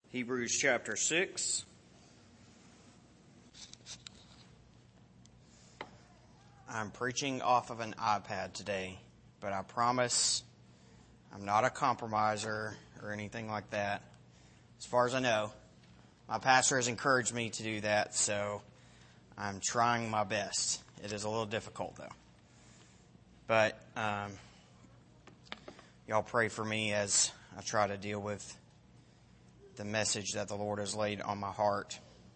Hebrews chapter 6. I'm preaching off of an iPad today, but I promise I'm not a compromiser or anything like that. As far as I know, my pastor has encouraged me to do that, so I'm trying my best. It is a little difficult, though. But y'all pray for me as I try to deal with the message that the Lord has laid on my heart.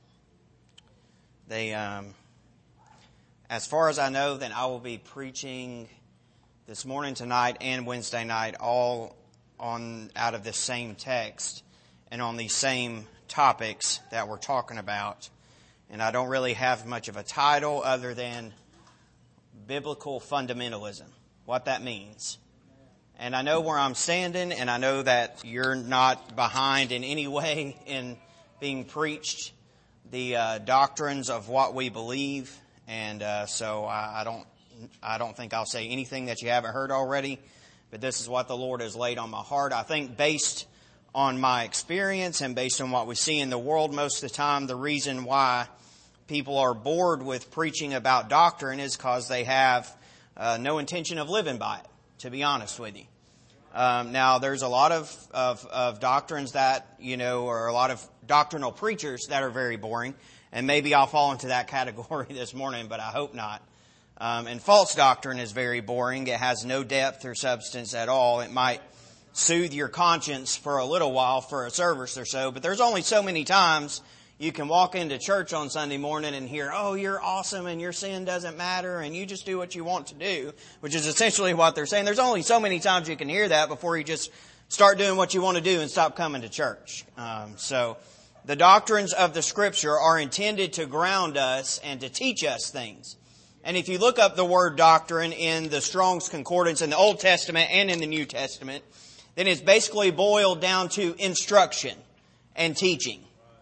As far as I know, then I will be preaching this morning, tonight, and Wednesday night, all out of this same text and on these same topics that we're talking about. And I don't really have much of a title other than biblical fundamentalism, what that means. And I know where I'm standing, and I know that you're not behind in any way in being preached the doctrines of what we believe. And so I don't think I'll say anything that you haven't heard already. But this is what the Lord has laid on my heart. I think based on my experience and based on what we see in the world most of the time, the reason why people are bored with preaching about doctrine is because they have no intention of living by it, to be honest with you. Now, there's a lot of doctrines that, or a lot of doctrinal preachers that are very boring. And maybe I'll fall into that category this morning, but I hope not. And false doctrine is very boring. It has no depth or substance at all. It might soothe your conscience for a little while, for a service or so, but there's only so many times you can walk into church on Sunday morning and hear, oh, you're awesome and your sin doesn't matter and you just do what you want to do, which is essentially what they're saying. There's only so many times you can hear that before you just start doing what you want to do and stop coming to church. So the doctrines of the Scripture are intended to ground us and to teach us things. And if you look up the word doctrine in the Strong's Concordance in the Old Testament and in the New Testament, then it's basically boiled down to instruction and teaching.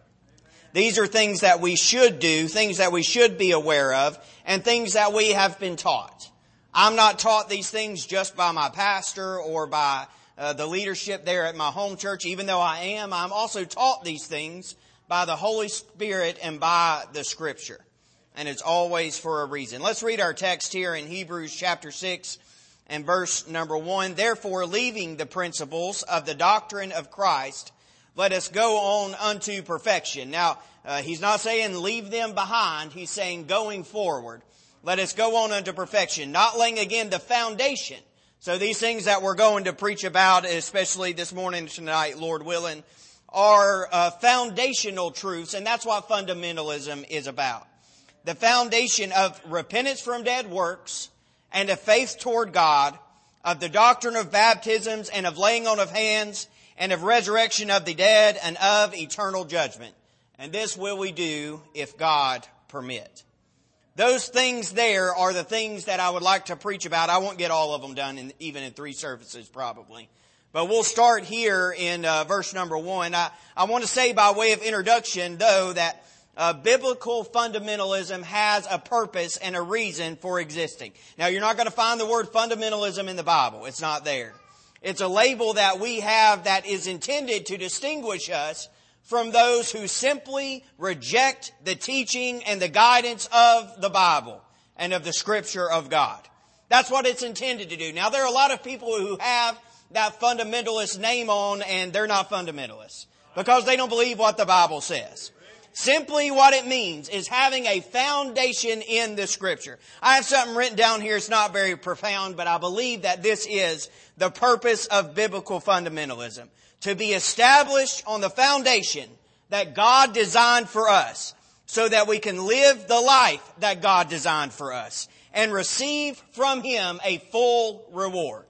These are things that we should do, things that we should be aware of, and things that we have been taught. I'm not taught these things just by my pastor or by the leadership there at my home church. Even though I'm also taught these things by the Holy Spirit and by the Scripture. And it's always for a reason. Let's read our text here in Hebrews chapter 6 and verse number 1. Therefore, leaving the principles of the doctrine of Christ, let us go on unto perfection. Now, he's not saying leave them behind. He's saying going forward. Let us go on unto perfection. Not laying again the foundation. So these things that we're going to preach about, especially this morning, tonight, Lord willing, are foundational truths. And that's what fundamentalism is about. The foundation of repentance from dead works and of faith toward God, of the doctrine of baptisms and of laying on of hands, and of resurrection of the dead, and of eternal judgment. And this will we do if God permit. Those things there are the things that I would like to preach about. I won't get all of them done even in 3 services probably. But we'll start here in verse number 1. I want to say by way of introduction, though, that biblical fundamentalism has a purpose and a reason for existing. Now, you're not going to find the word fundamentalism in the Bible. It's not there. It's a label that we have that is intended to distinguish us from those who simply reject the teaching and the guidance of the Bible and of the Scripture of God. That's what it's intended to do. Now, there are a lot of people who have that fundamentalist name on, and they're not fundamentalists because they don't believe what the Bible says. Simply what it means is having a foundation in the Scripture. I have something written down here. It's not very profound, but I believe that this is the purpose of biblical fundamentalism. To be established on the foundation that God designed for us so that we can live the life that God designed for us and receive from Him a full reward.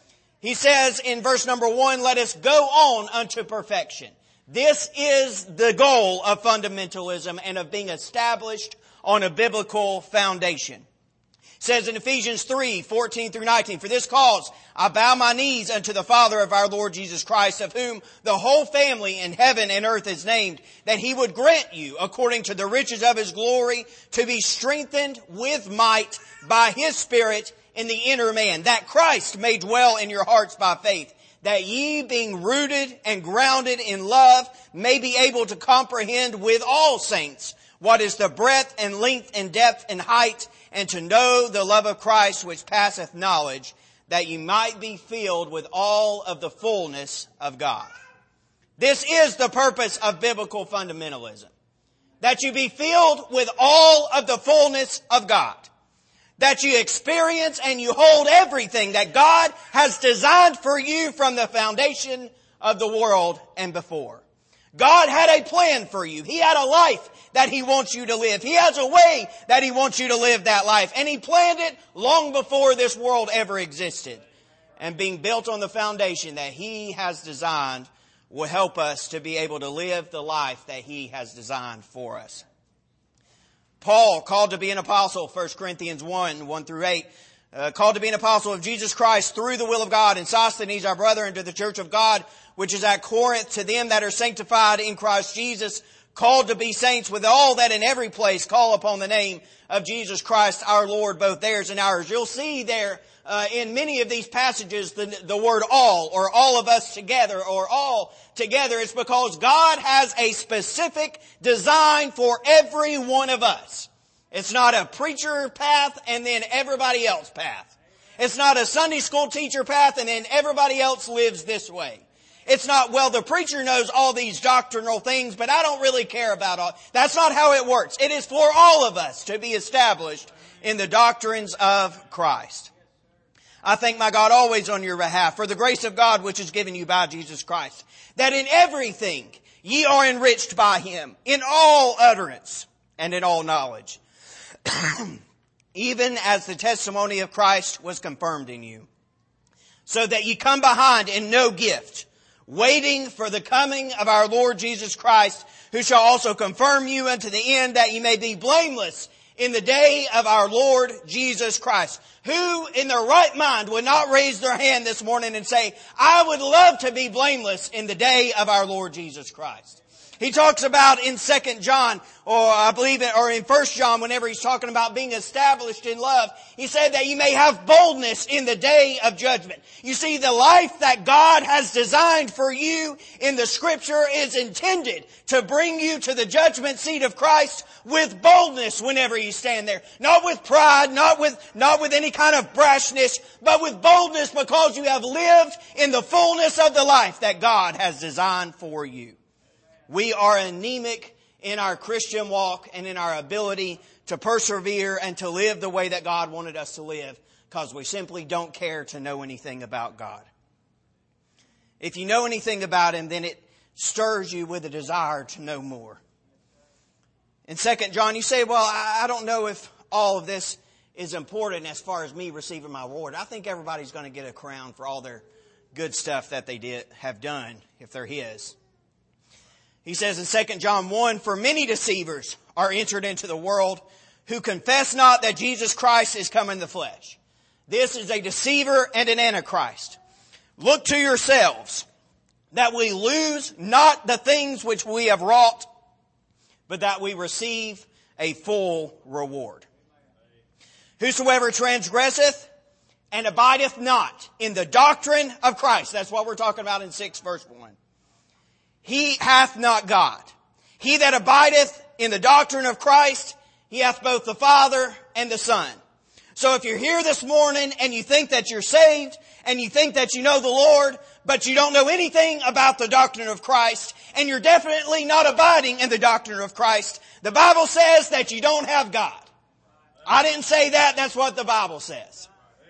He says in verse number 1, let us go on unto perfection. This is the goal of fundamentalism and of being established on a biblical foundation. It says in Ephesians 3:14 through 19, for this cause I bow my knees unto the Father of our Lord Jesus Christ, of whom the whole family in heaven and earth is named, that He would grant you, according to the riches of His glory, to be strengthened with might by His Spirit in the inner man, that Christ may dwell in your hearts by faith, that ye being rooted and grounded in love may be able to comprehend with all saints what is the breadth and length and depth and height, and to know the love of Christ which passeth knowledge, that ye might be filled with all of the fullness of God. This is the purpose of biblical fundamentalism. That you be filled with all of the fullness of God. That you experience and you hold everything that God has designed for you from the foundation of the world and before. God had a plan for you. He had a life that He wants you to live. He has a way that He wants you to live that life. And He planned it long before this world ever existed. And being built on the foundation that He has designed will help us to be able to live the life that He has designed for us. Paul, called to be an apostle, 1 Corinthians 1 through 8, called to be an apostle of Jesus Christ through the will of God, and Sosthenes our brother, into the church of God, which is at Corinth, to them that are sanctified in Christ Jesus, called to be saints, with all that in every place call upon the name of Jesus Christ our Lord, both theirs and ours. You'll see there in many of these passages the word all, or all of us together, or all together. It's because God has a specific design for every one of us. It's not a preacher path and then everybody else path. It's not a Sunday school teacher path and then everybody else lives this way. It's not, well, the preacher knows all these doctrinal things, but I don't really care about all. That's not how it works. It is for all of us to be established in the doctrines of Christ. I thank my God always on your behalf for the grace of God which is given you by Jesus Christ, that in everything ye are enriched by Him, in all utterance and in all knowledge, even as the testimony of Christ was confirmed in you, so that ye come behind in no gift, waiting for the coming of our Lord Jesus Christ, who shall also confirm you unto the end, that ye may be blameless in the day of our Lord Jesus Christ. Who in their right mind would not raise their hand this morning and say, I would love to be blameless in the day of our Lord Jesus Christ? He talks about in 2 John, or I believe or in 1 John, whenever he's talking about being established in love, he said that you may have boldness in the day of judgment. You see, the life that God has designed for you in the Scripture is intended to bring you to the judgment seat of Christ with boldness whenever you stand there. Not with pride, not with any kind of brashness, but with boldness because you have lived in the fullness of the life that God has designed for you. We are anemic in our Christian walk and in our ability to persevere and to live the way that God wanted us to live because we simply don't care to know anything about God. If you know anything about Him, then it stirs you with a desire to know more. In 2 John, you say, well, I don't know if all of this is important as far as me receiving my reward. I think everybody's going to get a crown for all their good stuff that they have done if they're His. He says in 2 John 1, for many deceivers are entered into the world who confess not that Jesus Christ is come in the flesh. This is a deceiver and an antichrist. Look to yourselves that we lose not the things which we have wrought, but that we receive a full reward. Whosoever transgresseth and abideth not in the doctrine of Christ. That's what we're talking about in 6 verse 1. He hath not God. He that abideth in the doctrine of Christ, he hath both the Father and the Son. So if you're here this morning and you think that you're saved and you think that you know the Lord, but you don't know anything about the doctrine of Christ, and you're definitely not abiding in the doctrine of Christ, the Bible says that you don't have God. I didn't say that. That's what the Bible says.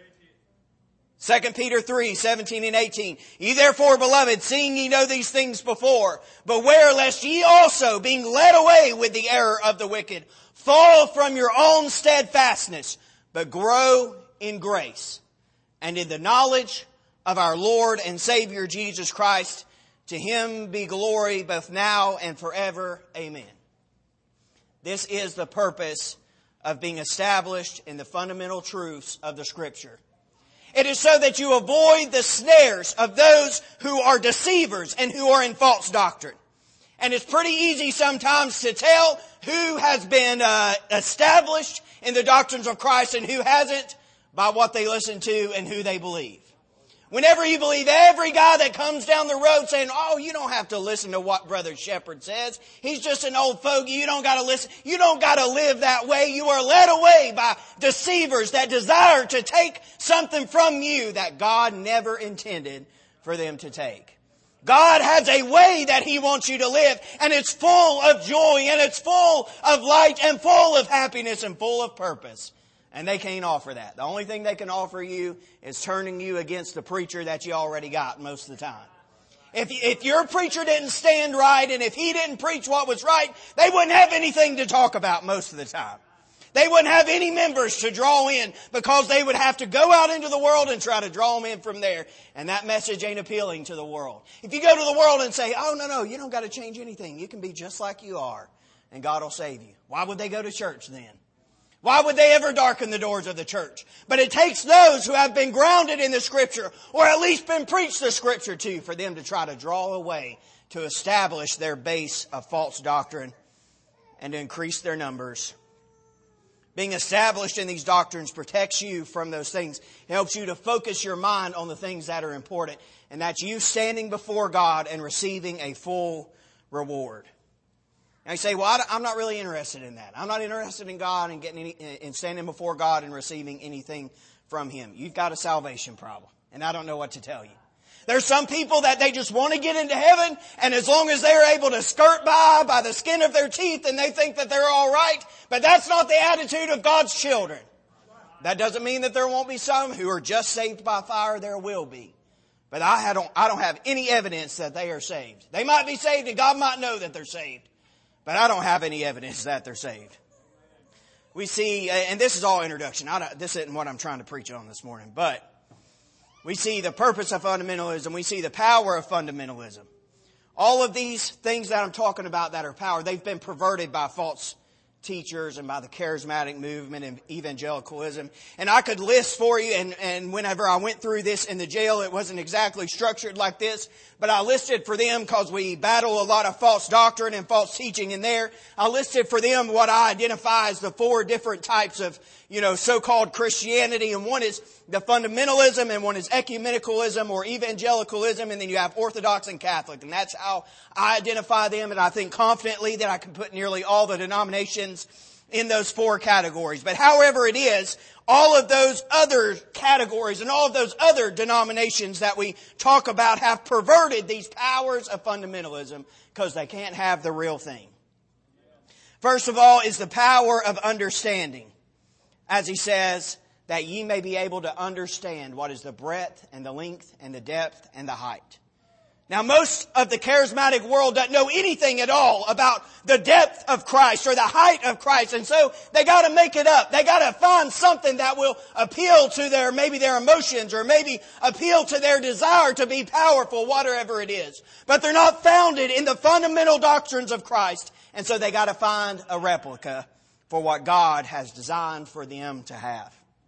2 Peter 3, 17 and 18. Ye therefore, beloved, seeing ye know these things before, beware lest ye also, being led away with the error of the wicked, fall from your own steadfastness, but grow in grace and in the knowledge of our Lord and Savior Jesus Christ. To Him be glory both now and forever. Amen. This is the purpose of being established in the fundamental truths of the Scripture. It is so that you avoid the snares of those who are deceivers and who are in false doctrine. And it's pretty easy sometimes to tell who has been established in the doctrines of Christ and who hasn't by what they listen to and who they believe. Whenever you believe every guy that comes down the road saying, oh, you don't have to listen to what Brother Shepherd says. He's just an old fogey. You don't got to listen. You don't got to live that way. You are led away by deceivers that desire to take something from you that God never intended for them to take. God has a way that He wants you to live, and it's full of joy, and it's full of light, and full of happiness, and full of purpose. And they can't offer that. The only thing they can offer you is turning you against the preacher that you already got most of the time. If your preacher didn't stand right, and if he didn't preach what was right, they wouldn't have anything to talk about most of the time. They wouldn't have any members to draw in, because they would have to go out into the world and try to draw them in from there. And that message ain't appealing to the world. If you go to the world and say, oh, no, you don't got to change anything. You can be just like you are, and God will save you. Why would they go to church then? Why would they ever darken the doors of the church? But it takes those who have been grounded in the Scripture, or at least been preached the Scripture to, for them to try to draw away, to establish their base of false doctrine, and to increase their numbers. Being established in these doctrines protects you from those things. It helps you to focus your mind on the things that are important. And that's you standing before God and receiving a full reward. Now you say, well, I'm not really interested in that. I'm not interested in God and in standing before God and receiving anything from Him. You've got a salvation problem, and I don't know what to tell you. There's some people that they just want to get into heaven, and as long as they're able to skirt by the skin of their teeth, and they think that they're all right. But that's not the attitude of God's children. That doesn't mean that there won't be some who are just saved by fire. There will be. But I don't have any evidence that they are saved. They might be saved, and God might know that they're saved. But I don't have any evidence that they're saved. We see, and this is all introduction. This isn't what I'm trying to preach on this morning. But we see the purpose of fundamentalism. We see the power of fundamentalism. All of these things that I'm talking about that are power, they've been perverted by false teachers and by the charismatic movement and evangelicalism. And I could list for you, and whenever I went through this in the jail, it wasn't exactly structured like this, but I listed for them, because we battle a lot of false doctrine and false teaching in there, I listed for them what I identify as the 4 different types of, so-called Christianity. And one is the fundamentalism, and one is ecumenicalism or evangelicalism, and then you have Orthodox and Catholic. And that's how I identify them, and I think confidently that I can put nearly all the denominations in those 4 categories. But however it is, all of those other categories and all of those other denominations that we talk about have perverted these powers of fundamentalism, because they can't have the real thing. First of all is the power of understanding. As he says, that ye may be able to understand what is the breadth and the length and the depth and the height. Now, most of the charismatic world doesn't know anything at all about the depth of Christ or the height of Christ. And so they got to make it up. They got to find something that will appeal to maybe their emotions, or maybe appeal to their desire to be powerful, whatever it is. But they're not founded in the fundamental doctrines of Christ. And so they got to find a replica for what God has designed for them to have.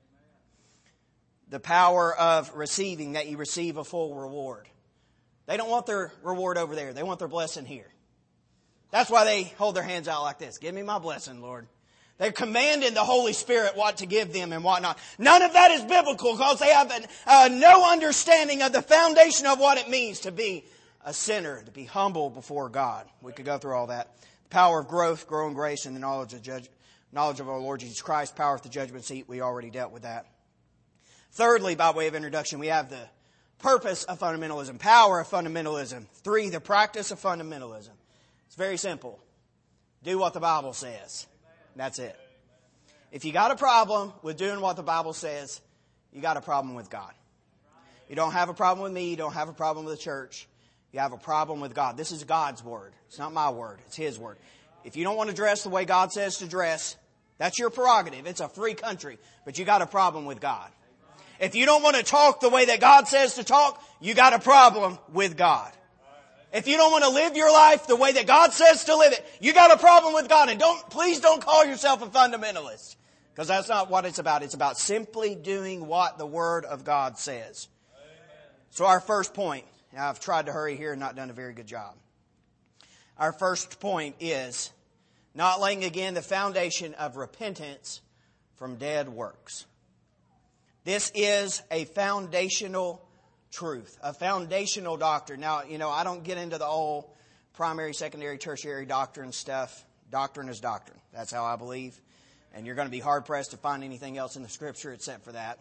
The power of receiving, that you receive a full reward. They don't want their reward over there. They want their blessing here. That's why they hold their hands out like this. Give me my blessing, Lord. They're commanding the Holy Spirit what to give them and what not. None of that is biblical, because they have no understanding of the foundation of what it means to be a sinner, to be humble before God. We could go through all that. The power of growth, growing grace, and the knowledge of our Lord Jesus Christ. Power at the judgment seat. We already dealt with that. Thirdly, by way of introduction, we have the purpose of fundamentalism, power of fundamentalism. 3, the practice of fundamentalism. It's very simple. Do what the Bible says. That's it. If you got a problem with doing what the Bible says, you got a problem with God. You don't have a problem with me. You don't have a problem with the church. You have a problem with God. This is God's word. It's not my word. It's His word. If you don't want to dress the way God says to dress, that's your prerogative. It's a free country. But you got a problem with God. If you don't want to talk the way that God says to talk, you got a problem with God. If you don't want to live your life the way that God says to live it, you got a problem with God. And please don't call yourself a fundamentalist, because that's not what it's about. It's about simply doing what the Word of God says. So our first point, now I've tried to hurry here and not done a very good job. Our first point is not laying again the foundation of repentance from dead works. This is a foundational truth, a foundational doctrine. Now, I don't get into the old primary, secondary, tertiary doctrine stuff. Doctrine is doctrine. That's how I believe. And you're going to be hard-pressed to find anything else in the Scripture except for that.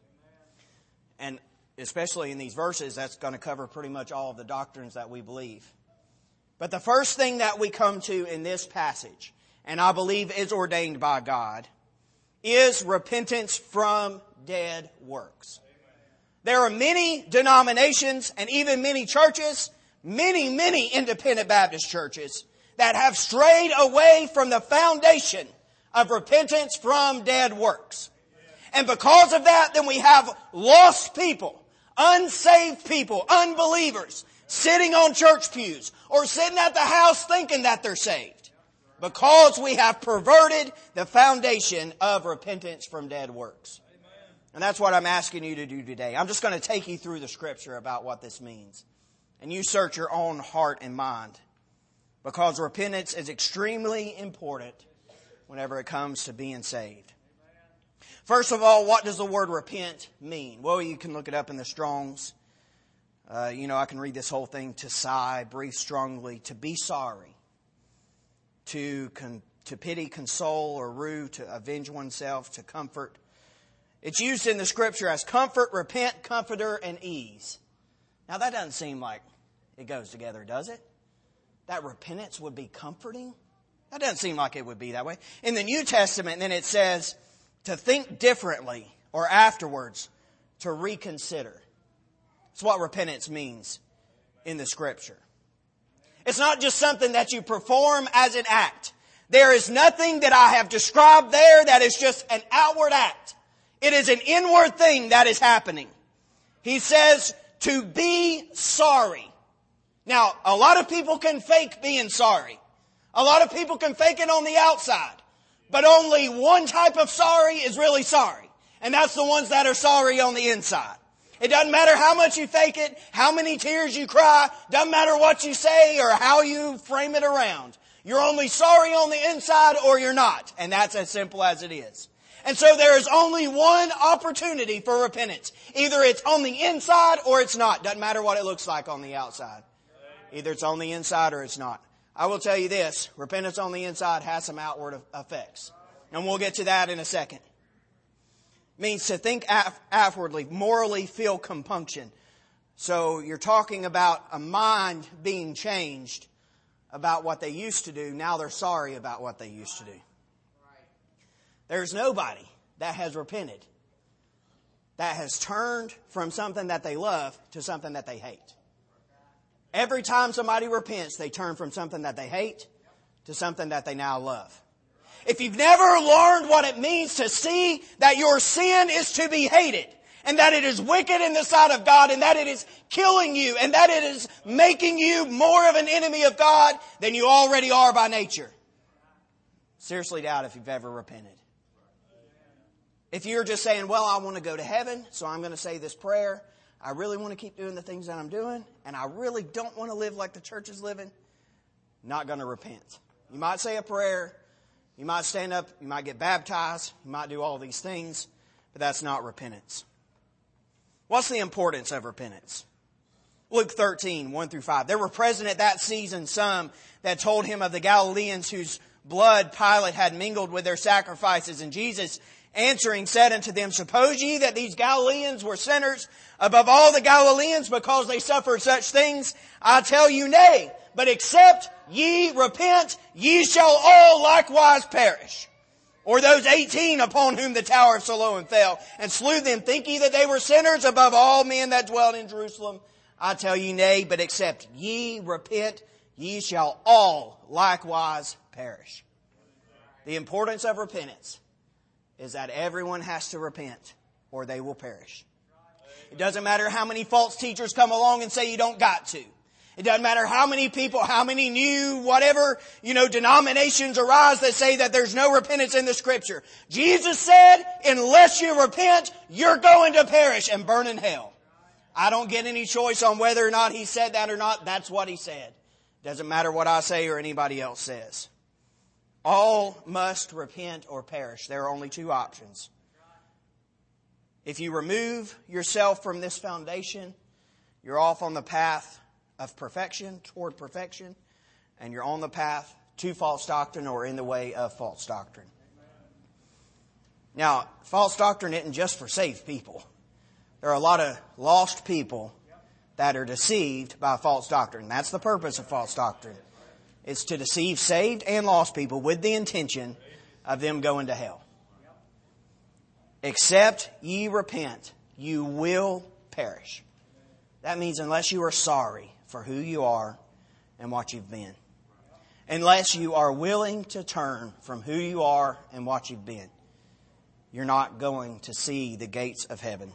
And especially in these verses, that's going to cover pretty much all of the doctrines that we believe. But the first thing that we come to in this passage, and I believe is ordained by God, is repentance from dead works. There are many denominations and even many churches, many independent Baptist churches that have strayed away from the foundation of repentance from dead works. And because of that, then we have lost people, unsaved people, unbelievers, sitting on church pews or sitting at the house thinking that they're saved. Because we have perverted the foundation of repentance from dead works. And that's what I'm asking you to do today. I'm just going to take you through the Scripture about what this means. And you search your own heart and mind. Because repentance is extremely important whenever it comes to being saved. First of all, what does the word repent mean? Well, you can look it up in the Strong's. I can read this whole thing. To sigh, breathe strongly, to be sorry, to pity, console, or rue, to avenge oneself, to comfort. It's used in the Scripture as comfort, repent, comforter, and ease. Now that doesn't seem like it goes together, does it? That repentance would be comforting? That doesn't seem like it would be that way. In the New Testament, then it says to think differently, or afterwards, to reconsider. It's what repentance means in the Scripture. It's not just something that you perform as an act. There is nothing that I have described there that is just an outward act. It is an inward thing that is happening. He says to be sorry. Now, a lot of people can fake being sorry. A lot of people can fake it on the outside. But only one type of sorry is really sorry. And that's the ones that are sorry on the inside. It doesn't matter how much you fake it, how many tears you cry, doesn't matter what you say or how you frame it around. You're only sorry on the inside or you're not. And that's as simple as it is. And so there is only one opportunity for repentance. Either it's on the inside or it's not. Doesn't matter what it looks like on the outside. Either it's on the inside or it's not. I will tell you this, repentance on the inside has some outward effects. And we'll get to that in a second. It means to think outwardly, morally feel compunction. So you're talking about a mind being changed about what they used to do. Now they're sorry about what they used to do. There's nobody that has repented, that has turned from something that they love to something that they hate. Every time somebody repents, they turn from something that they hate to something that they now love. If you've never learned what it means to see that your sin is to be hated, and that it is wicked in the sight of God, and that it is killing you, and that it is making you more of an enemy of God than you already are by nature. Seriously doubt if you've ever repented. If you're just saying, well, I want to go to heaven, so I'm going to say this prayer. I really want to keep doing the things that I'm doing, and I really don't want to live like the church is living. Not going to repent. You might say a prayer. You might stand up. You might get baptized. You might do all these things, but that's not repentance. What's the importance of repentance? Luke 13, 1 through 5. There were present at that season some that told him of the Galileans whose blood Pilate had mingled with their sacrifices. And Jesus, answering, said unto them, Suppose ye that these Galileans were sinners above all the Galileans because they suffered such things? I tell you, nay. But except ye repent, ye shall all likewise perish. Or those 18 upon whom the tower of Siloam fell, and slew them, think ye that they were sinners above all men that dwelt in Jerusalem? I tell you, nay, but except ye repent, ye shall all likewise perish. The importance of repentance is that everyone has to repent, or they will perish. It doesn't matter how many false teachers come along and say you don't got to. It doesn't matter how many people, how many new, denominations arise that say that there's no repentance in the Scripture. Jesus said, unless you repent, you're going to perish and burn in hell. I don't get any choice on whether or not He said that or not. That's what He said. Doesn't matter what I say or anybody else says. All must repent or perish. There are only two options. If you remove yourself from this foundation, You're off on the path of perfection, toward perfection, and you're on the path to false doctrine or in the way of false doctrine. Now, false doctrine isn't just for saved people. There are a lot of lost people that are deceived by false doctrine. That's the purpose of false doctrine. It's to deceive saved and lost people with the intention of them going to hell. Except ye repent, you will perish. That means unless you are sorry for who you are and what you've been. Unless you are willing to turn from who you are and what you've been, you're not going to see the gates of heaven.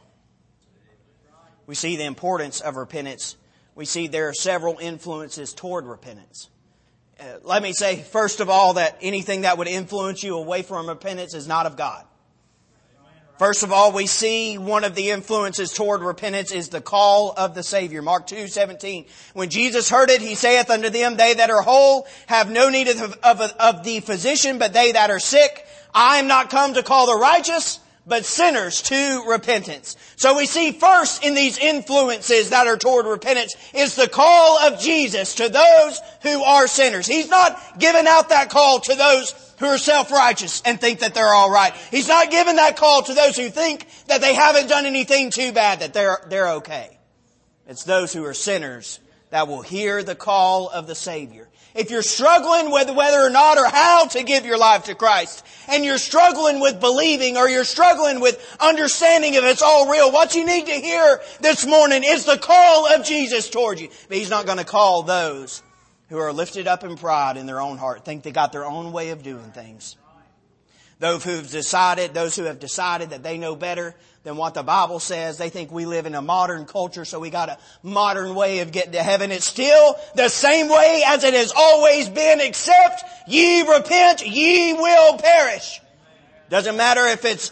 We see the importance of repentance. We see there are several influences toward repentance. Let me say, first of all, that anything that would influence you away from repentance is not of God. First of all, we see one of the influences toward repentance is the call of the Savior. Mark 2:17. When Jesus heard it, He saith unto them, they that are whole have no need of the physician, but they that are sick. I am not come to call the righteous, but sinners to repentance. So we see first in these influences that are toward repentance is the call of Jesus to those who are sinners. He's not giving out that call to those who are self-righteous and think that they're all right. He's not giving that call to those who think that they haven't done anything too bad, that they're okay. It's those who are sinners that will hear the call of the Savior. If you're struggling with whether or not or how to give your life to Christ, and you're struggling with believing or you're struggling with understanding if it's all real, what you need to hear this morning is the call of Jesus toward you. But He's not going to call those who are lifted up in pride in their own heart, think they got their own way of doing things. Those who have decided that they know better than what the Bible says. They think we live in a modern culture, so we got a modern way of getting to heaven. It's still the same way as it has always been, except ye repent, ye will perish. Doesn't matter if it's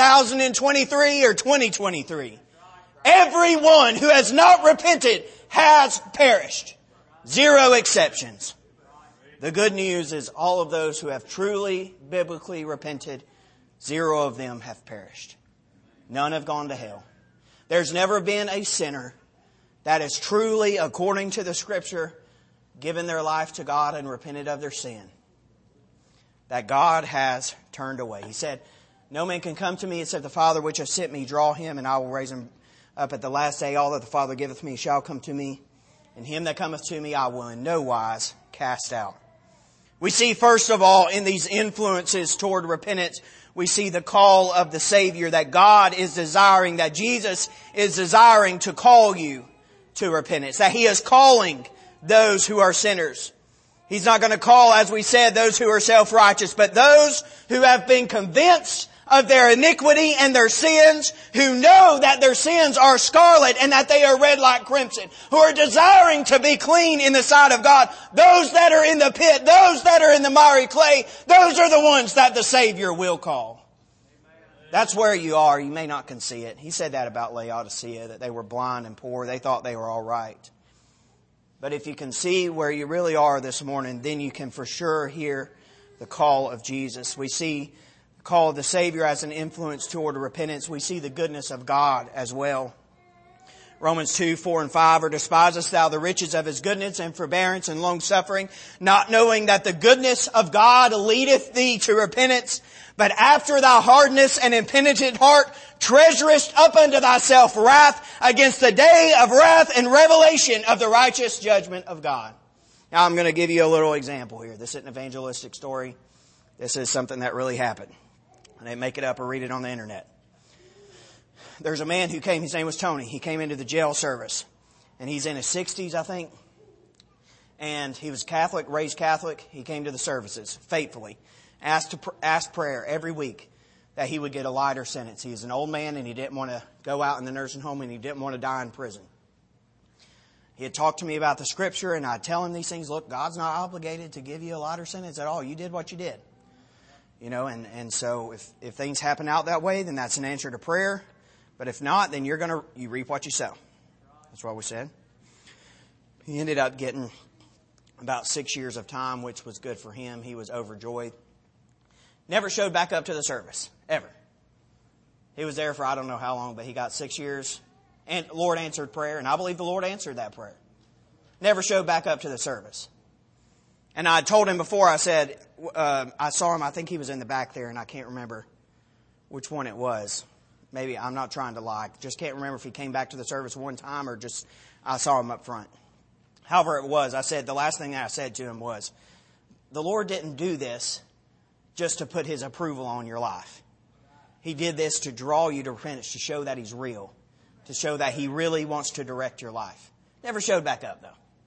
1023 or 2023. Everyone who has not repented has perished. Zero exceptions. The good news is all of those who have truly, biblically repented, zero of them have perished. None have gone to hell. There's never been a sinner that has truly, according to the Scripture, given their life to God and repented of their sin, that God has turned away. He said, no man can come to me except the Father which hath sent me, draw him, and I will raise him up at the last day. All that the Father giveth me shall come to me, and him that cometh to me I will in no wise cast out. We see, first of all, in these influences toward repentance, we see the call of the Savior, that God is desiring, that Jesus is desiring to call you to repentance, that He is calling those who are sinners. He's not going to call, as we said, those who are self-righteous, but those who have been convinced of their iniquity and their sins, who know that their sins are scarlet and that they are red like crimson, who are desiring to be clean in the sight of God. Those that are in the pit, those that are in the miry clay, those are the ones that the Savior will call. That's where you are. You may not can see it. He said that about Laodicea, that they were blind and poor. They thought they were all right. But if you can see where you really are this morning, then you can for sure hear the call of Jesus. We see the call of the Savior as an influence toward repentance. We see the goodness of God as well. Romans 2:4-5, or despisest thou the riches of His goodness and forbearance and long-suffering, not knowing that the goodness of God leadeth thee to repentance, but after thy hardness and impenitent heart treasurest up unto thyself wrath against the day of wrath and revelation of the righteous judgment of God. Now I'm going to give you a little example here. This isn't an evangelistic story. This is something that really happened. I didn't make it up or read it on the internet. There's a man who came, his name was Tony. He came into the jail service. And he's in his 60s, I think. And he was Catholic, raised Catholic. He came to the services faithfully. Asked prayer every week that he would get a lighter sentence. He was an old man and he didn't want to go out in the nursing home and he didn't want to die in prison. He had talked to me about the Scripture and I'd tell him these things. Look, God's not obligated to give you a lighter sentence at all. You did what you did. You know, and so if things happen out that way, then that's an answer to prayer. But if not, then you reap what you sow. That's what we said. He ended up getting about 6 years of time, which was good for him. He was overjoyed. Never showed back up to the service, ever. He was there for I don't know how long, but he got 6 years. and Lord answered prayer, and I believe the Lord answered that prayer. Never showed back up to the service. And I told him before, I said, I saw him, I think he was in the back there, and I can't remember which one it was. Maybe, I'm not trying to lie. Just can't remember if he came back to the service one time or just I saw him up front. However it was, I said, the last thing that I said to him was, the Lord didn't do this just to put His approval on your life. He did this to draw you to repentance, to show that He's real, to show that He really wants to direct your life. Never showed back up, though.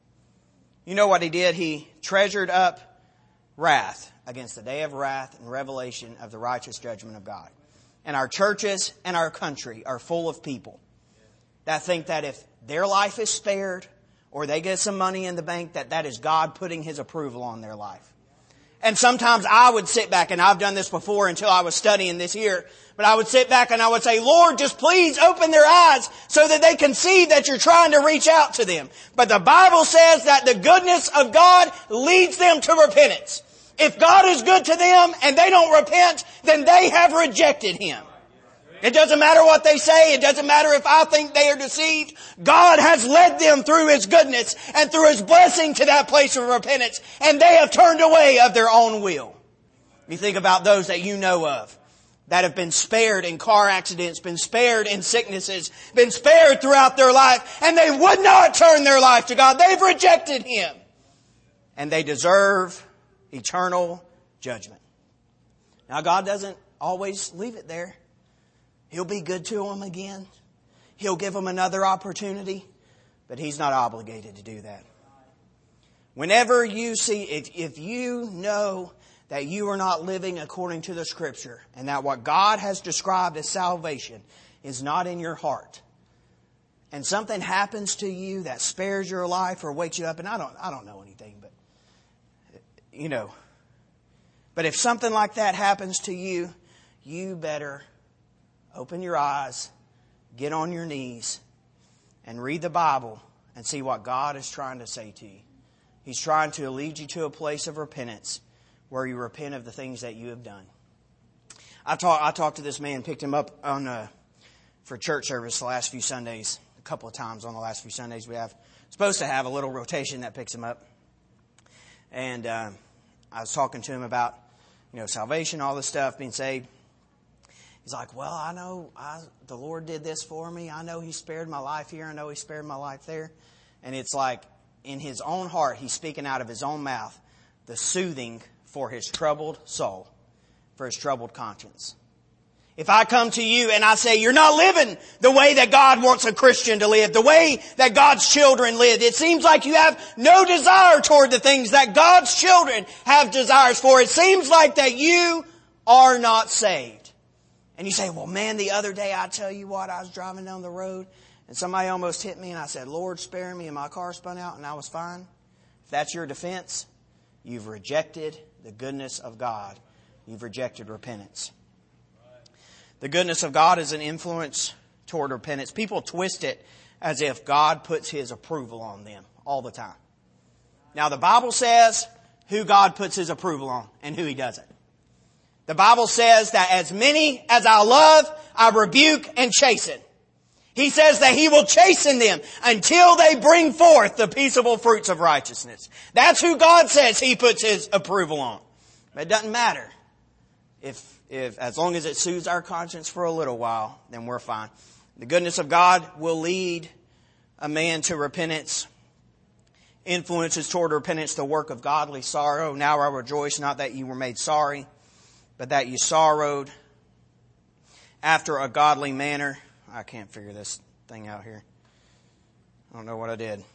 You know what He did? He treasured up wrath against the day of wrath and revelation of the righteous judgment of God. And our churches and our country are full of people that think that if their life is spared or they get some money in the bank, that is God putting His approval on their life. And sometimes I would sit back, and I've done this before until I was studying this year, but I would sit back and I would say, Lord, just please open their eyes so that they can see that you're trying to reach out to them. But the Bible says that the goodness of God leads them to repentance. If God is good to them and they don't repent, then they have rejected Him. It doesn't matter what they say. It doesn't matter if I think they are deceived. God has led them through His goodness and through His blessing to that place of repentance, and they have turned away of their own will. You think about those that you know of that have been spared in car accidents, been spared in sicknesses, been spared throughout their life, and they would not turn their life to God. They've rejected Him. And they deserve eternal judgment. Now, God doesn't always leave it there. He'll be good to them again. He'll give them another opportunity. But He's not obligated to do that. Whenever you see, if you know that you are not living according to the Scripture, and that what God has described as salvation is not in your heart, and something happens to you that spares your life or wakes you up, and I don't know anything, but you know. But if something like that happens to you, you better open your eyes, get on your knees, and read the Bible and see what God is trying to say to you. He's trying to lead you to a place of repentance where you repent of the things that you have done. I talked to this man, picked him up for church service the last few Sundays, a couple of times on the last few Sundays we have. Supposed to have a little rotation that picks him up. And I was talking to him about, salvation, all this stuff, being saved. He's like, well, I know the Lord did this for me. I know He spared my life here. I know He spared my life there. And it's like in his own heart, he's speaking out of his own mouth the soothing for his troubled soul, for his troubled conscience. If I come to you and I say, you're not living the way that God wants a Christian to live, the way that God's children live, it seems like you have no desire toward the things that God's children have desires for. It seems like that you are not saved. And you say, well, man, the other day, I tell you what, I was driving down the road and somebody almost hit me and I said, Lord, spare me, and my car spun out and I was fine. If that's your defense, you've rejected the goodness of God. You've rejected repentance. The goodness of God is an influence toward repentance. People twist it as if God puts His approval on them all the time. Now, the Bible says who God puts His approval on and who He doesn't. The Bible says that as many as I love, I rebuke and chasten. He says that He will chasten them until they bring forth the peaceable fruits of righteousness. That's who God says He puts His approval on. But it doesn't matter. If as long as it soothes our conscience for a little while, then we're fine. The goodness of God will lead a man to repentance. Influences toward repentance, the work of godly sorrow. Now I rejoice not that you were made sorry, but that you sorrowed after a godly manner. I can't figure this thing out here. I don't know what I did.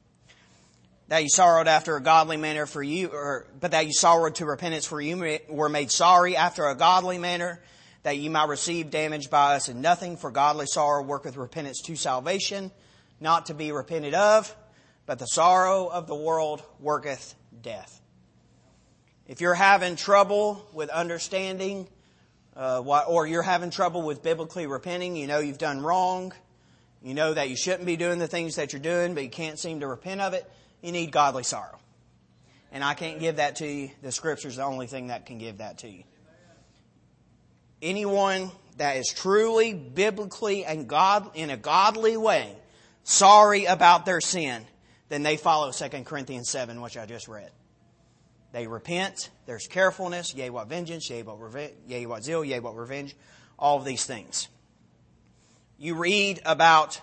That you sorrowed after a godly manner for you, but that you sorrowed to repentance for you were made sorry after a godly manner, that you might receive damage by us in nothing. For godly sorrow worketh repentance to salvation, not to be repented of, but the sorrow of the world worketh death. If you're having trouble with understanding, or you're having trouble with biblically repenting, you know you've done wrong, you know that you shouldn't be doing the things that you're doing, but you can't seem to repent of it, you need godly sorrow. And I can't give that to you. The Scripture's the only thing that can give that to you. Anyone that is truly, biblically, and in a godly way sorry about their sin, then they follow 2 Corinthians 7, which I just read. They repent, there's carefulness, yea, what vengeance, yea, what zeal, yea, what revenge, all of these things. You read about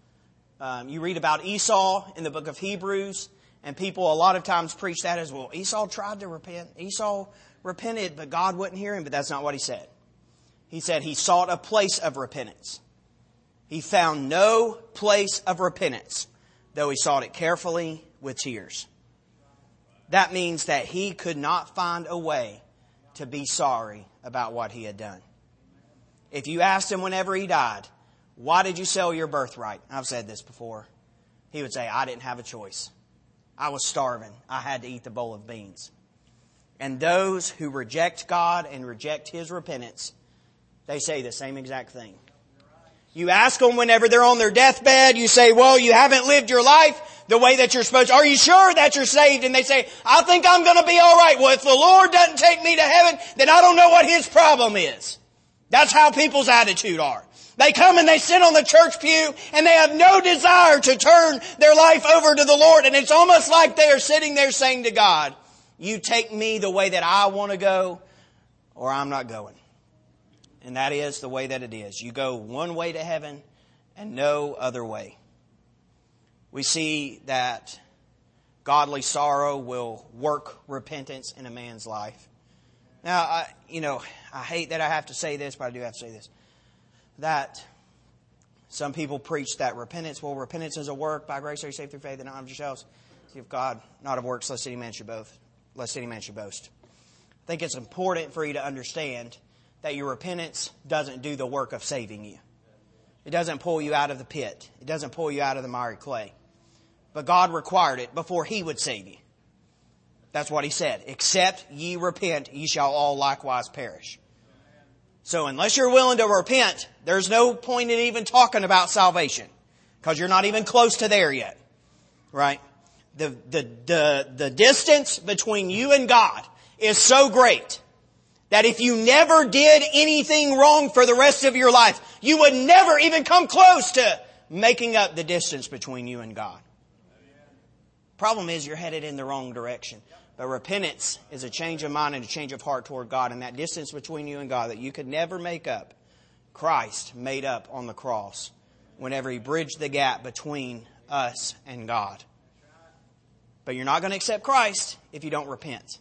Esau in the book of Hebrews, and people a lot of times preach that as, well, Esau tried to repent. Esau repented, but God wouldn't hear him. But that's not what he said. He said he sought a place of repentance. He found no place of repentance, though he sought it carefully with tears. That means that he could not find a way to be sorry about what he had done. If you asked him whenever he died, why did you sell your birthright? I've said this before. He would say, I didn't have a choice. I was starving. I had to eat the bowl of beans. And those who reject God and reject His repentance, they say the same exact thing. You ask them whenever they're on their deathbed, you say, well, you haven't lived your life the way that you're supposed to. Are you sure that you're saved? And they say, I think I'm going to be all right. Well, if the Lord doesn't take me to heaven, then I don't know what His problem is. That's how people's attitude are. They come and they sit on the church pew and they have no desire to turn their life over to the Lord. And it's almost like they are sitting there saying to God, you take me the way that I want to go, or I'm not going. And that is the way that it is. You go one way to heaven and no other way. We see that godly sorrow will work repentance in a man's life. Now, I hate that I have to say this, but I do have to say this. That some people preach that repentance is a work. By grace are you saved through faith, and not of yourselves. See if God, not of works, lest any man should boast. I think it's important for you to understand that your repentance doesn't do the work of saving you. It doesn't pull you out of the pit. It doesn't pull you out of the miry clay. But God required it before He would save you. That's what He said. Except ye repent, ye shall all likewise perish. So unless you're willing to repent, there's no point in even talking about salvation. Because you're not even close to there yet. Right? The distance between you and God is so great that if you never did anything wrong for the rest of your life, you would never even come close to making up the distance between you and God. Problem is you're headed in the wrong direction. But repentance is a change of mind and a change of heart toward God. And that distance between you and God that you could never make up, Christ made up on the cross whenever He bridged the gap between us and God. But you're not going to accept Christ if you don't repent.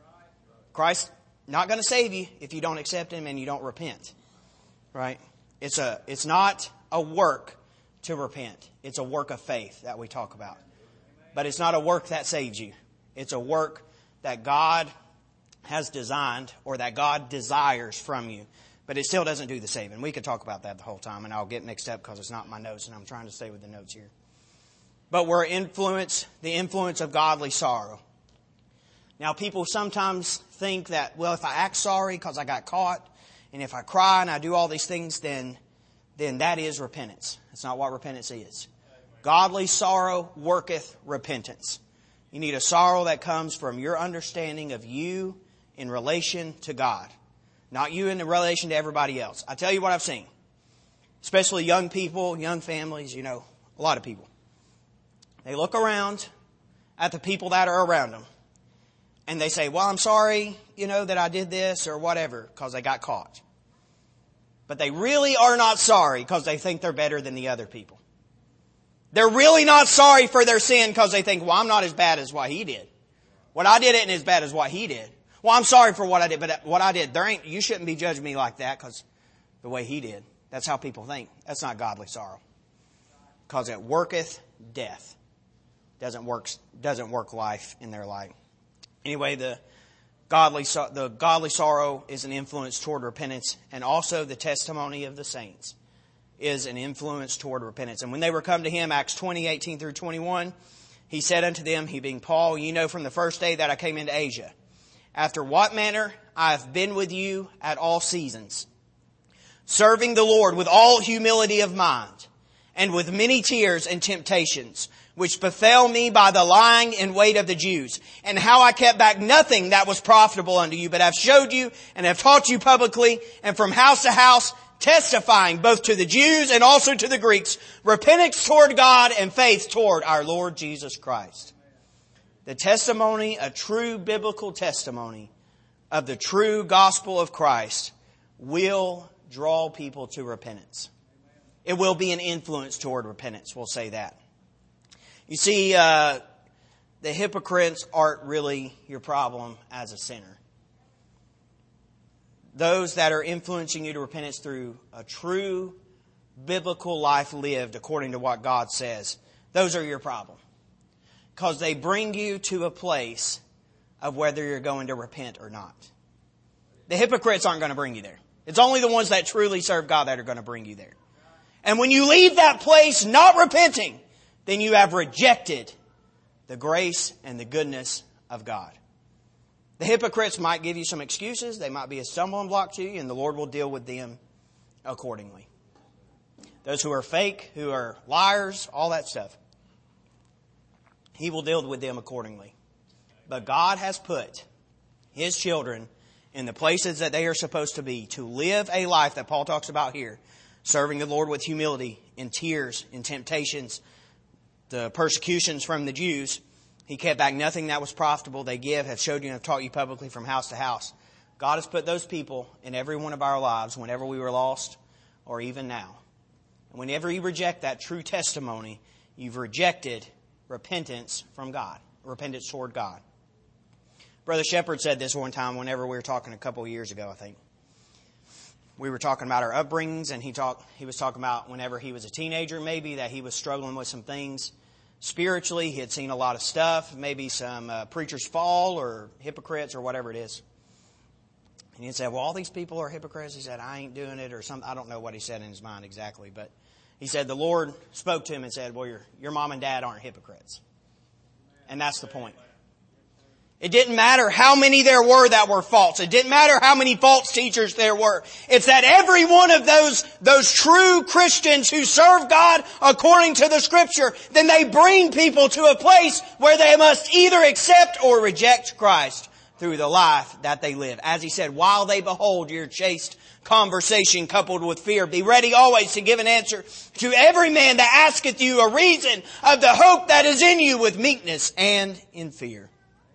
Christ not going to save you if you don't accept Him and you don't repent. Right? It's not a work to repent. It's a work of faith that we talk about. But it's not a work that saves you. It's a work that God has designed or that God desires from you. But it still doesn't do the saving. We could talk about that the whole time, and I'll get mixed up because it's not my notes, and I'm trying to stay with the notes here. But we're the influence of godly sorrow. Now, people sometimes think that, well, if I act sorry because I got caught, and if I cry and I do all these things, then that is repentance. That's not what repentance is. Godly sorrow worketh repentance. You need a sorrow that comes from your understanding of you in relation to God. Not you in relation to everybody else. I tell you what I've seen. Especially young people, young families, a lot of people. They look around at the people that are around them. And they say, well, I'm sorry, that I did this or whatever because they got caught. But they really are not sorry because they think they're better than the other people. They're really not sorry for their sin because they think, well, I'm not as bad as what he did. What I did isn't as bad as what he did. Well, I'm sorry for what I did, but what I did, you shouldn't be judging me like that because the way he did. That's how people think. That's not godly sorrow. Because it worketh death. Doesn't work life in their life. Anyway, the godly sorrow is an influence toward repentance, and also the testimony of the saints is an influence toward repentance. And when they were come to Him, Acts 20:18 through 21, He said unto them, He being Paul, ye know from the first day that I came into Asia, after what manner I have been with you at all seasons, serving the Lord with all humility of mind, and with many tears and temptations, which befell me by the lying in wait of the Jews, and how I kept back nothing that was profitable unto you, but have showed you and have taught you publicly, and from house to house, testifying both to the Jews and also to the Greeks, repentance toward God and faith toward our Lord Jesus Christ. The testimony, a true biblical testimony of the true gospel of Christ, will draw people to repentance. It will be an influence toward repentance, we'll say that. You see, the hypocrites aren't really your problem as a sinner. Those that are influencing you to repentance through a true biblical life lived according to what God says, those are your problem. Because they bring you to a place of whether you're going to repent or not. The hypocrites aren't going to bring you there. It's only the ones that truly serve God that are going to bring you there. And when you leave that place not repenting, then you have rejected the grace and the goodness of God. The hypocrites might give you some excuses. They might be a stumbling block to you, and the Lord will deal with them accordingly. Those who are fake, who are liars, all that stuff, He will deal with them accordingly. But God has put His children in the places that they are supposed to be to live a life that Paul talks about here, serving the Lord with humility, in tears, in temptations, the persecutions from the Jews. He kept back nothing that was profitable. They have showed you and have taught you publicly from house to house. God has put those people in every one of our lives whenever we were lost or even now. And whenever you reject that true testimony, you've rejected repentance from God, repentance toward God. Brother Shepherd said this one time whenever we were talking a couple of years ago, I think. We were talking about our upbringings, and he was talking about whenever he was a teenager, maybe, that he was struggling with some things spiritually. He had seen a lot of stuff, maybe some preachers fall or hypocrites or whatever it is. And he said, well, all these people are hypocrites. He said, I ain't doing it or something. I don't know what he said in his mind exactly, but he said the Lord spoke to him and said, well, your mom and dad aren't hypocrites. And that's the point. It didn't matter how many there were that were false. It didn't matter how many false teachers there were. It's that every one of those true Christians who serve God according to the Scripture, then they bring people to a place where they must either accept or reject Christ through the life that they live. As he said, while they behold your chaste conversation coupled with fear, be ready always to give an answer to every man that asketh you a reason of the hope that is in you with meekness and in fear.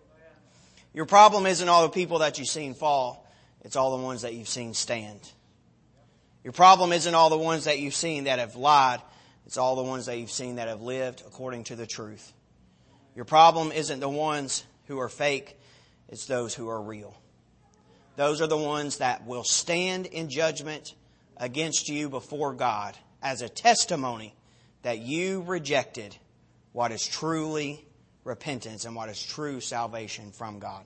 Your problem isn't all the people that you've seen fall. It's all the ones that you've seen stand. Your problem isn't all the ones that you've seen that have lied. It's all the ones that you've seen that have lived according to the truth. Your problem isn't the ones who are fake. It's those who are real. Those are the ones that will stand in judgment against you before God as a testimony that you rejected what is truly repentance and what is true salvation from God.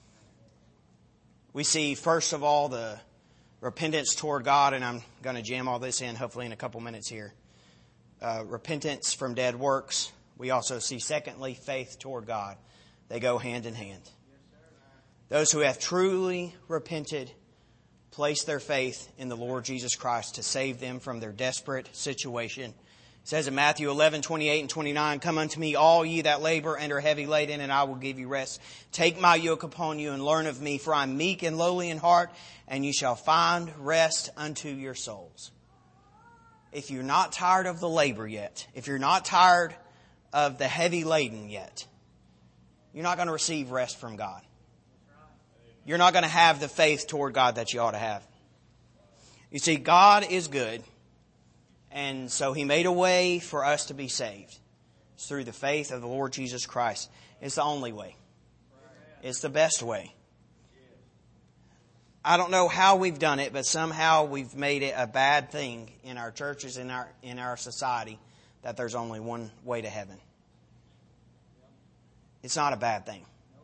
We see, first of all, the repentance toward God, and I'm going to jam all this in hopefully in a couple minutes here. Repentance from dead works. We also see, secondly, faith toward God. They go hand in hand. Those who have truly repented place their faith in the Lord Jesus Christ to save them from their desperate situation. It says in Matthew 11:28 and 29, come unto me, all ye that labor and are heavy laden, and I will give you rest. Take my yoke upon you and learn of me, for I am meek and lowly in heart, and you shall find rest unto your souls. If you're not tired of the labor yet, if you're not tired of the heavy laden yet, you're not going to receive rest from God. You're not going to have the faith toward God that you ought to have. You see, God is good. And so He made a way for us to be saved. It's through the faith of the Lord Jesus Christ. It's the only way. It's the best way. I don't know how we've done it, but somehow we've made it a bad thing in our churches, in our society, that there's only one way to heaven. It's not a bad thing.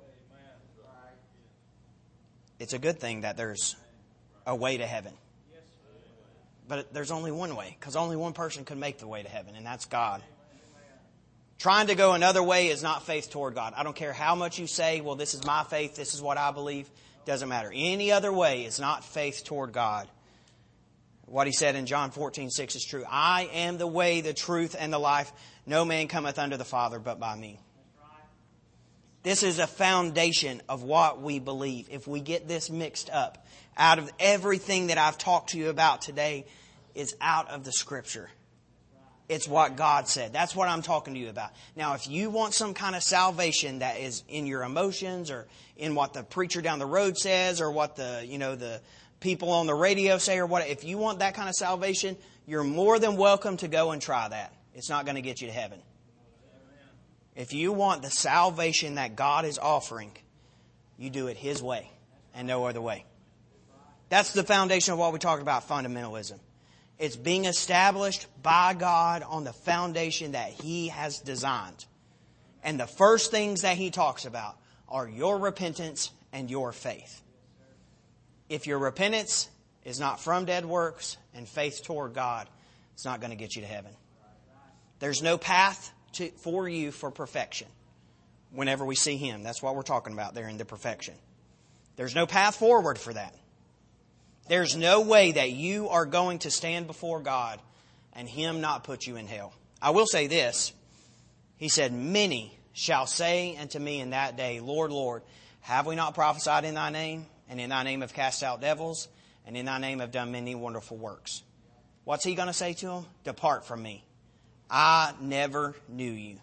It's a good thing that there's a way to heaven. But there's only one way, because only one person can make the way to heaven, and that's God. Trying to go another way is not faith toward God. I don't care how much you say, well, this is my faith, this is what I believe. Doesn't matter. Any other way is not faith toward God. What He said in John 14:6 is true. I am the way, the truth, and the life. No man cometh unto the Father but by me. This is a foundation of what we believe. If we get this mixed up, out of everything that I've talked to you about today is out of the Scripture. It's what God said. That's what I'm talking to you about. Now, if you want some kind of salvation that is in your emotions or in what the preacher down the road says or what the people on the radio say or what, if you want that kind of salvation, you're more than welcome to go and try that. It's not going to get you to heaven. If you want the salvation that God is offering, you do it His way and no other way. That's the foundation of what we talked about, fundamentalism. It's being established by God on the foundation that He has designed. And the first things that He talks about are your repentance and your faith. If your repentance is not from dead works and faith toward God, it's not going to get you to heaven. There's no path for you for perfection. Whenever we see Him, that's what we're talking about there in the perfection. There's no path forward for that. There's no way that you are going to stand before God and Him not put you in hell. I will say this. He said, many shall say unto me in that day, Lord, Lord, have we not prophesied in Thy name? And in Thy name have cast out devils? And in Thy name have done many wonderful works. What's He going to say to them? Depart from me. I never knew you.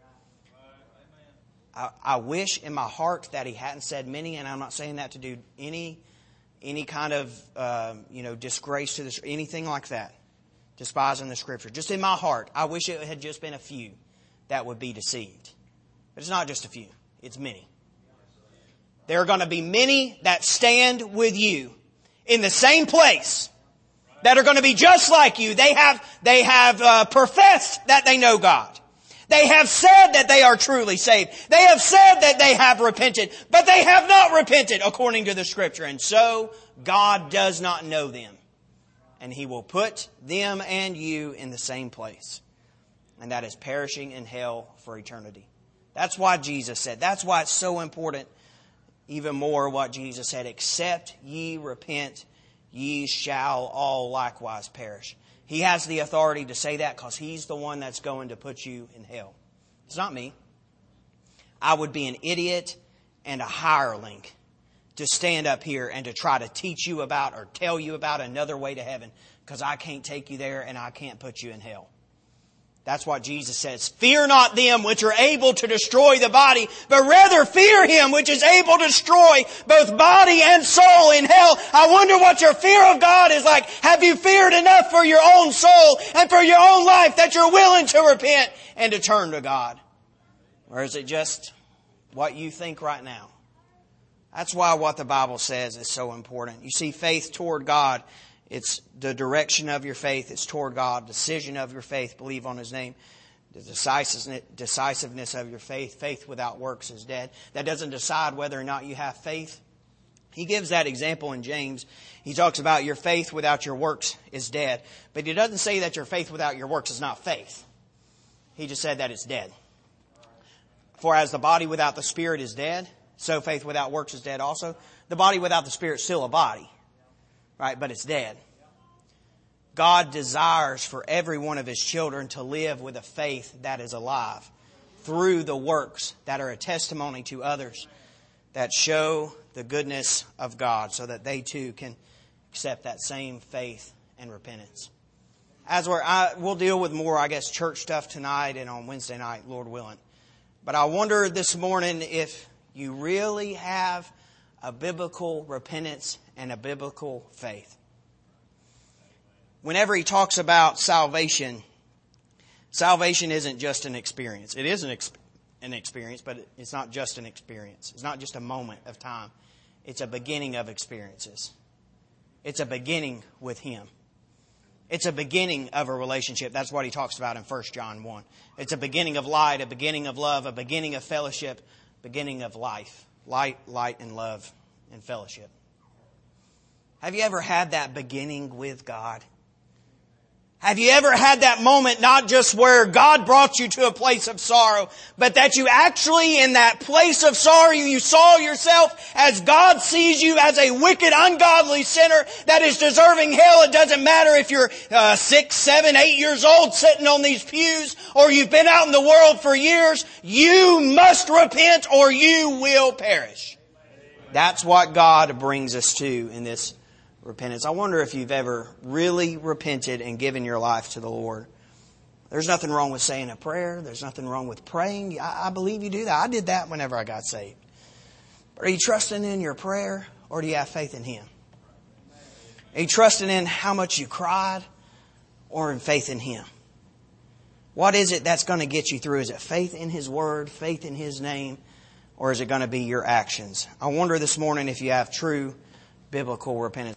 I wish in my heart that He hadn't said many, and I'm not saying that to do any kind of, disgrace to this, anything like that. Despising the Scripture. Just in my heart, I wish it had just been a few that would be deceived. But it's not just a few. It's many. There are going to be many that stand with you in the same place that are going to be just like you. They have professed that they know God. They have said that they are truly saved. They have said that they have repented, but they have not repented according to the Scripture. And so God does not know them. And He will put them and you in the same place. And that is perishing in hell for eternity. That's why Jesus said. That's why it's so important, even more what Jesus said. Except ye repent, ye shall all likewise perish. He has the authority to say that because He's the one that's going to put you in hell. It's not me. I would be an idiot and a hireling to stand up here and to try to teach you about or tell you about another way to heaven because I can't take you there and I can't put you in hell. That's what Jesus says. Fear not them which are able to destroy the body, but rather fear Him which is able to destroy both body and soul in hell. I wonder what your fear of God is like. Have you feared enough for your own soul and for your own life that you're willing to repent and to turn to God? Or is it just what you think right now? That's why what the Bible says is so important. You see, faith toward God, it's the direction of your faith. It's toward God. Decision of your faith. Believe on His name. The decisiveness of your faith. Faith without works is dead. That doesn't decide whether or not you have faith. He gives that example in James. He talks about your faith without your works is dead. But he doesn't say that your faith without your works is not faith. He just said that it's dead. For as the body without the spirit is dead, so faith without works is dead also. The body without the spirit is still a body. Right, but it's dead. God desires for every one of His children to live with a faith that is alive through the works that are a testimony to others that show the goodness of God so that they too can accept that same faith and repentance. We'll deal with more, church stuff tonight and on Wednesday night, Lord willing. But I wonder this morning if you really have a biblical repentance and a biblical faith. Whenever he talks about salvation, salvation isn't just an experience. It is an experience, but it's not just an experience. It's not just a moment of time. It's a beginning of experiences. It's a beginning with Him. It's a beginning of a relationship. That's what he talks about in 1 John 1. It's a beginning of light, a beginning of love, a beginning of fellowship, beginning of life. Light, and love, and fellowship. Have you ever had that beginning with God? Have you ever had that moment, not just where God brought you to a place of sorrow, but that you actually, in that place of sorrow, you saw yourself as God sees you as a wicked, ungodly sinner that is deserving hell? It doesn't matter if you're 6, 7, 8 years old sitting on these pews, or you've been out in the world for years. You must repent or you will perish. That's what God brings us to in this repentance. I wonder if you've ever really repented and given your life to the Lord. There's nothing wrong with saying a prayer. There's nothing wrong with praying. I believe you do that. I did that whenever I got saved. But are you trusting in your prayer, or do you have faith in Him? Are you trusting in how much you cried, or in faith in Him? What is it that's going to get you through? Is it faith in His Word, faith in His name, or is it going to be your actions? I wonder this morning if you have true biblical repentance.